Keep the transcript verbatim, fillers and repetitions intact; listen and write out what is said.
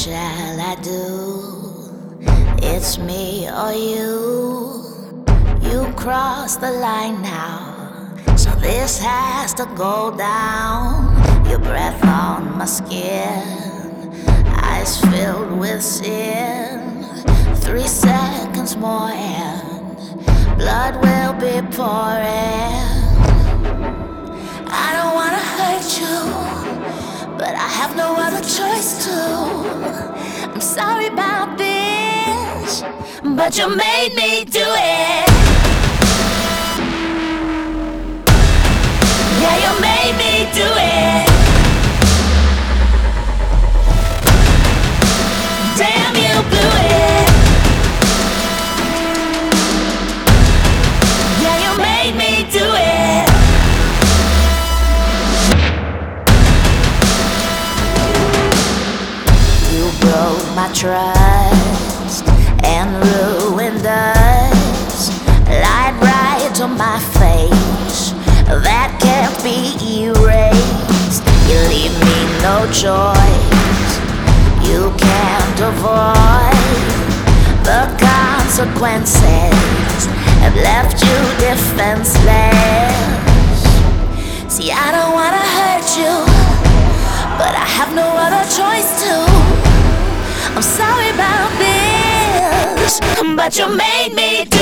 shall I do? It's me or you. You crossed the line now, so this has to go down. Your breath on my skin, eyes filled with sin. Three seconds more and blood will be pouring. I don't wanna hurt you, but I have no other choice to. I'm sorry about this, but you made me do it. Yeah, you made me do it. Damn, you blew it. Yeah, you made me do it. Broke my trust and ruined us. Lied right to my face, that can't be erased. You leave me no choice, you can't avoid the consequences. Have left you defenseless. See, I don't wanna hurt you, but I have no other choice to. I'm sorry about this, but you made me do